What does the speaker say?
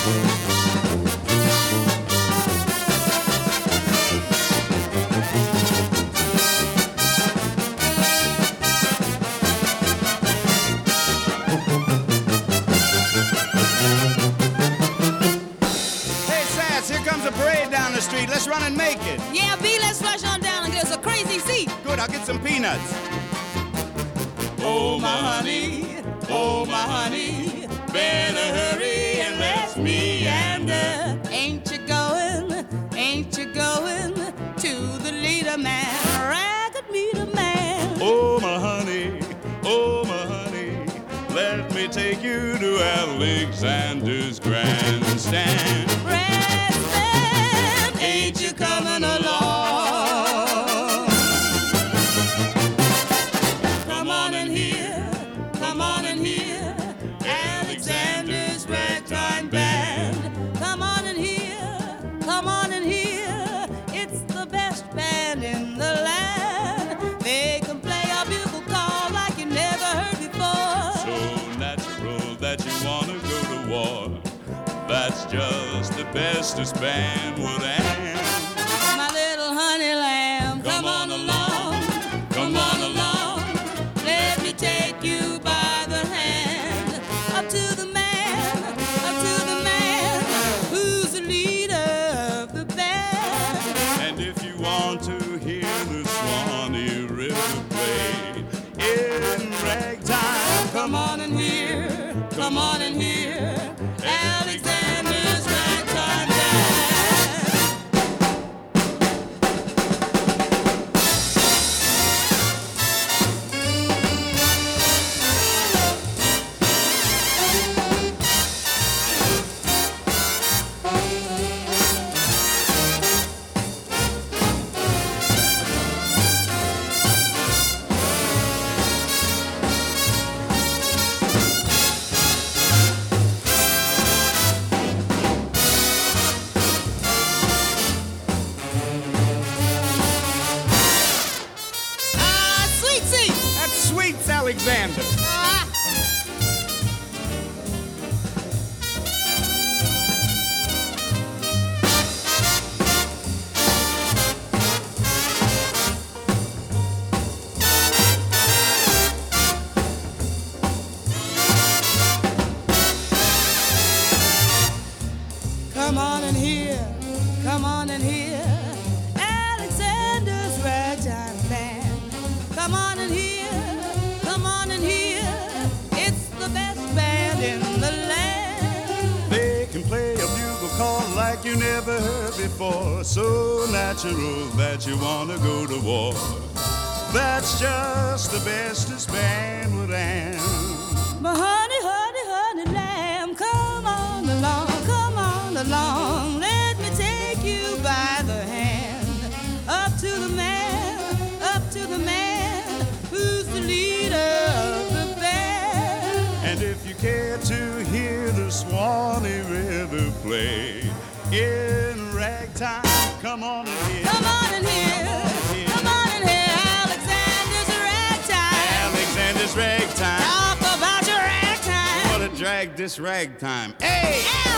Let's run and make it. Yeah, B, let's rush on down and get us a crazy seat. Good, I'll get some peanuts. Oh, my honey, better hurry and let's meander. Ain't you going to the leader man, ragged meter man? Oh, my honey, let me take you to Alexander's grandstand. Ain't you coming along? Come on in here, Alexander's ragtime band. Come on in here, it's the best band in the land. They can play a bugle call like you never heard before. So natural that you wanna go to war. That's just the bestest band would have. My little honey lamb, come on along. Let me take you by the hand. Up to the man, who's the leader of the band. And if you want to hear the Swanee River play in ragtime, come on in here, Alexander's ragtime band. Alexander. Come on in here, Alexander's ragtime band. Come on in here, it's the best band in the land. They can play a bugle call like you never heard before, so natural that you wanna go to war. That's just the bestest band would have. But honey, lamb, come on along, let me take you by the hand, up to the man, who's the leader of the band. And if you care to hear the Swanee River play in ragtime, come on in here. Come on in here, Alexander's ragtime. Talk about your ragtime. What a drag this ragtime. Hey!